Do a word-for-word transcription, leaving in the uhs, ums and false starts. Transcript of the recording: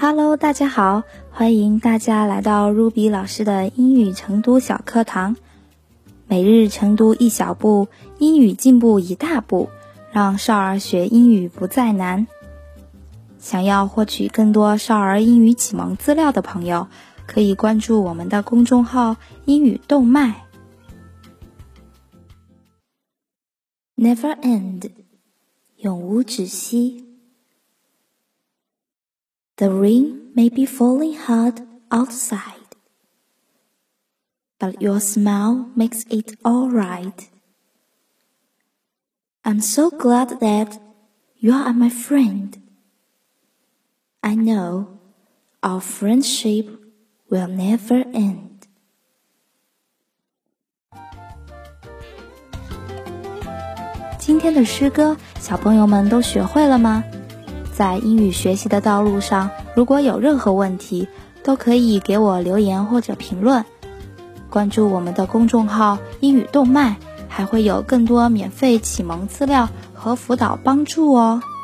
Hello， 大家好，欢迎大家来到 Ruby 老师的英语晨读小课堂。每日晨读一小步，英语进步一大步，让少儿学英语不再难。想要获取更多少儿英语启蒙资料的朋友，可以关注我们的公众号英语动脉。Never end， 永无止息。The rain may be falling hard outside, but your smile makes it all right. I'm so glad that you are my friend. I know our friendship will never end. 今天的诗歌，小朋友们都学会了吗？在英语学习的道路上，如果有任何问题，都可以给我留言或者评论。关注我们的公众号英语动脉，还会有更多免费启蒙资料和辅导帮助哦。